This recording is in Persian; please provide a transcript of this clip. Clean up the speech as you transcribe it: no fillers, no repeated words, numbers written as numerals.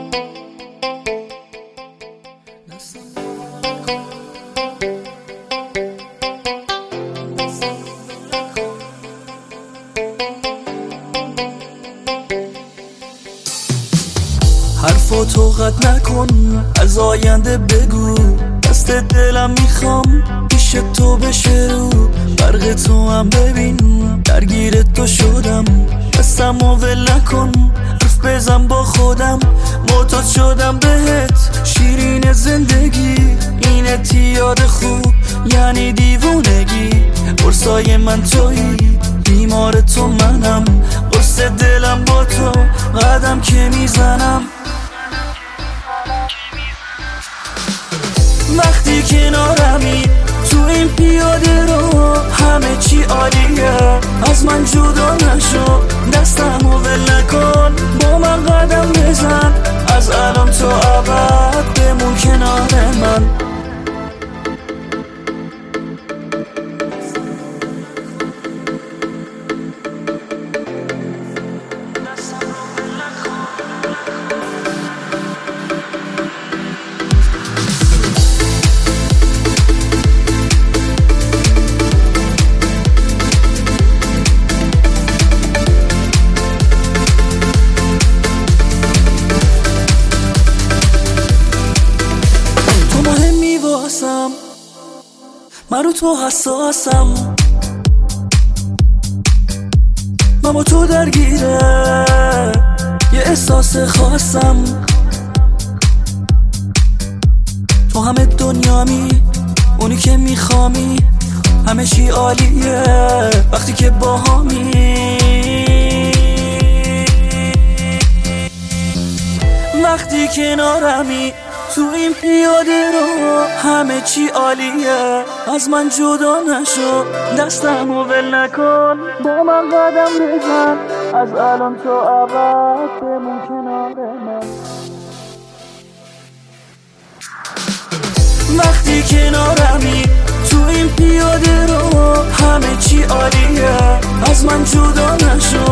حرفاتو قطع نکن، از آینده بگو، دست دلم میخوام پیش تو بشه رو برق تو هم ببین، درگیر تو شدم، دستمو ول نکن، حرف بزن با خودم، معتاد شدم بهت، شیرین زندگی اینه یاد خوب یعنی دیوونگی، قرصای من تویی، بیمار تو منم، قرص دلم با تو قدم که میزنم. وقتی کنارمی تو این پیاده رو همه چی عالیه، از من جدا نشو، دستمو ول نکن، با من قدم بزن، از الان تا ابد بمون کنار من. من رو تو حساسم، من با تو درگیره یه احساس خاصم، تو همه دنیامی، اونی که میخوامی، همه چی عالیه وقتی که باهامی. وقتی کنارمی تو این پیاده رو همه چی عالیه، از من جدا نشو، دستمو ول نکن، با من قدم بزن، از الان تا ابد بمون کنار من. وقتی کنارمی تو این پیاده رو همه چی عالیه، از من جدا نشو،